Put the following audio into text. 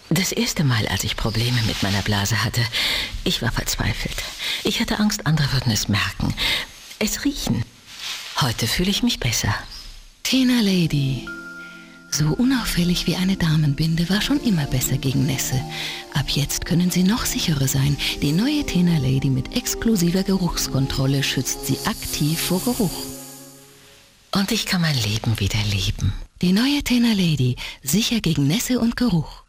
Das erste Mal, als ich Probleme mit meiner Blase hatte, ich war verzweifelt. Ich hatte Angst, andere würden es merken. Es riechen. Heute fühle ich mich besser. Tena Lady. So unauffällig wie eine Damenbinde war schon immer besser gegen Nässe. Ab jetzt können Sie noch sicherer sein. Die neue Tena Lady mit exklusiver Geruchskontrolle schützt Sie aktiv vor Geruch. Und ich kann mein Leben wieder lieben. Die neue Tena Lady, sicher gegen Nässe und Geruch.